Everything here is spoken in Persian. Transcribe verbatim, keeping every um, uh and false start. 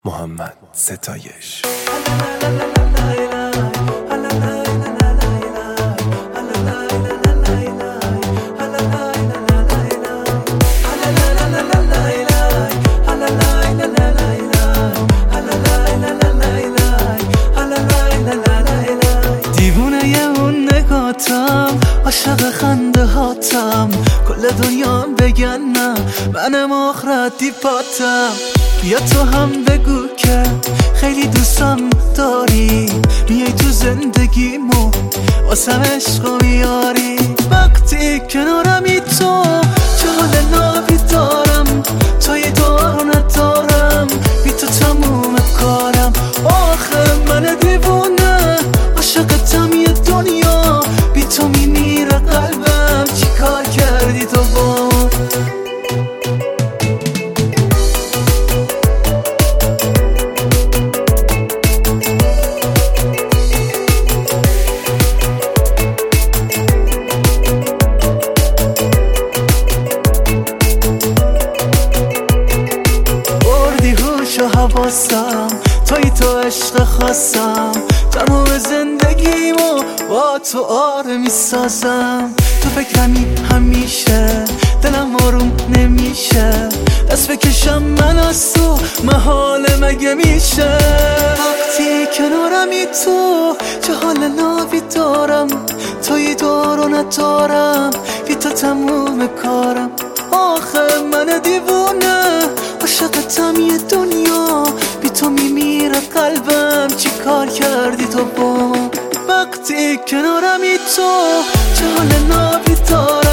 محمد ستایش. دیوونه اون نگاتم، عاشق خنده هاتم، کل دنیا بگن نه منم آخرت دیپاتم. بیا تو هم بگو که خیلی دوستم داری، میای تو زندگیمو واسم عشق و بیاری. وقتی کنارمی تو چه حال نابی دارم، توی دارو ندارم، بی تو تموم کارم. آخه من دیوونه عاشقتم یه دنیا، بی تو میمیره قلبم، چی کار کردی تو با و حواسم، توی تو عشق خواستم، تمام زندگیمو با تو آره میسازم. تو فکرمی همیشه، دلم آروم نمیشه، دست بکشم من از تو محاله مگه میشه. وقتی کنارمی تو چه حال نابی دارم، توی دارو ندارم، بی تو تموم کارم. آخه من دیوونه عاشقتم یه دنیا، بی تو میمیره قلبم، چی کار کردی تو با وقتی کنارمی تو چه حال نابی دارم.